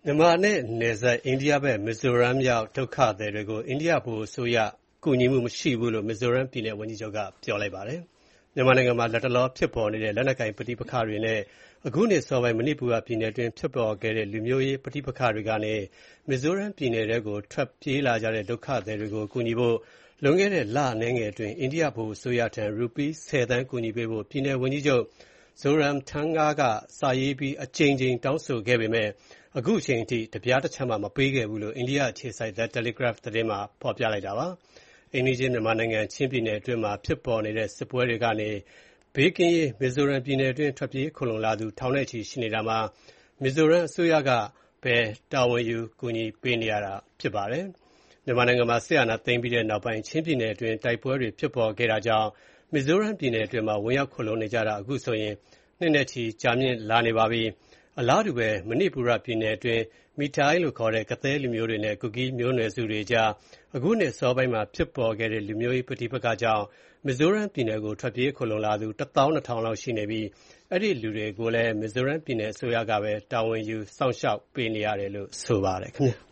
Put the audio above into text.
မြန်မာနဲ့နယ်စပ်အိန္ဒိယဘက်မီဇိုရမ်ရောက်ဒုက္ခသည်တွေကိုအိန္ဒိယဗဟိုအစိုးရကူညီမှုမရှိဘူးလို့မီဇိုရမ်ပြည်နယ်ဝန်ကြီးချုပ်ကပြောလိုက်ပါတယ်။မြန်မာနိုင်ငံမှာလတ်တလောဖြစ်ပေါ်နေတဲ့လက်နက်ကိုင်ပဋိပက္ခတွေနဲ့အခုနှစ်စောပိုင်းမဏိပူရပြည်နယ်တွင်းဖြစ်ပေါ်ခဲ့တဲ့လူမျိုးရေးပဋိပက္ခတွေကနေမီဇိုရမ်ပြည်နယ်ထဲကိုထွက်ပြေးလာကြတဲ့ဒုက္ခသည်တွေကိုကူညီဖို့လွန်ခဲ့တဲ့လအနည်းငယ်အတွင်းအိန္ဒိယဗဟိုအစိုးရထံရူပီး10 သန်းကူညီပေးဖို့ပြည်နယ်ဝန်ကြီးချုပ်Zoramthanga ကစာရေးပြီးအကြိမ်ကြိမ်တောင်းဆိုခဲ့ပေမဲ့အခုချိန်ထိတပြားတချပ်မှမပေးခဲ့ဘူးလို့အိန္ဒိယအခြေစိုက် The Telegraph သတင်းမှာဖော်ပြလိုက်ပါတယ်။အိမ်နီးချင်းမြန်မာနိုင်ငံချင်းပြည်နယ်အတွင်းမှာဖြစ်ပေါ်နေတဲ့စစ်ပွဲတွေကနေဘေးကင်းရေးမီဇိုရမ်ပြည်နယ်အတွင်းထွက်ပြေးခိုလှုံလာသူထောင်နဲ့ချီရှိနေတာမှာမီဇိုရမ်အစိုးရကပဲတာဝန်ယူကူညီပေးနေရတာဖြစ်ပါတယ်။မြန်မာနိုင်ငံမှာစစ်အာဏာသိမ်းပြီးတဲ့နောက်ပိုင်းချင်းပြည်နယ်အတွင်းတိုက်ပွဲတွေဖြစ်ပေါ်ခဲ့တာကြောင့်မီဇိုရမ်ပြည်နယ်အတွင်းမှာဝင်ရောက်ခိုလှုံနေကြတာအခုဆိုရင်နှစ်နဲ့ချီကြာမြင့်လာနေပါပြီ။အလားတူပဲမဏိပူရပြည်နယ်အတွင်းမီထိုင်းလို့ခေါ်တဲ့ကသည်းလူမျိုးတွေနဲ့ကူကီးမျိုးနွယ်စုတွေကြားအခုနှစ်အစောပိုင်းမှာဖြစ်ပေါ်ခဲ့တဲ့လူမျိုးရေးပဋိပက္ခကြောင့်မီဇိုရမ်ပြည်နယ်ကိုထွက်ပြေးခိုလှုံလာသူ12000လောက်ရှိနေပြီးအဲ့ဒီလူတွေကိုလည်းမီဇိုရမ်ပြည်နယ်အစိုးရကပဲတာဝန်ယူစောင့်ရှောက်ပေးနေရတယ်လို့ဆိုပါတယ်ခင်ဗျာ